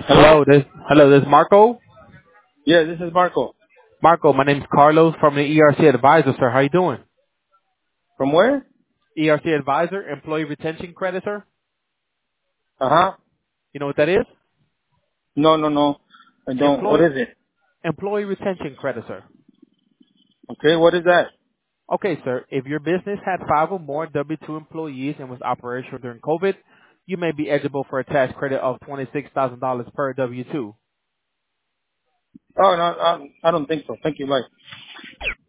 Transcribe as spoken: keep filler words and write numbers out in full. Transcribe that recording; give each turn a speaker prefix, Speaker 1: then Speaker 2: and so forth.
Speaker 1: Hello?
Speaker 2: Hello, this hello, this is Marco.
Speaker 1: Yeah, this is Marco.
Speaker 2: Marco, my name's Carlos from the E R C Advisor, sir. How you doing?
Speaker 1: From where?
Speaker 2: E R C Advisor, Employee Retention Credit, sir.
Speaker 1: Uh-huh.
Speaker 2: You know what that is?
Speaker 1: No, no, no. I don't. What
Speaker 2: Employee
Speaker 1: is it?
Speaker 2: Employee Retention Credit, sir.
Speaker 1: Okay, what is that?
Speaker 2: Okay, sir. If your business had five or more W two employees and was operational during COVID, you may be eligible for a tax credit of twenty-six thousand dollars per W two.
Speaker 1: Oh, no, I, I don't think so. Thank you. Bye.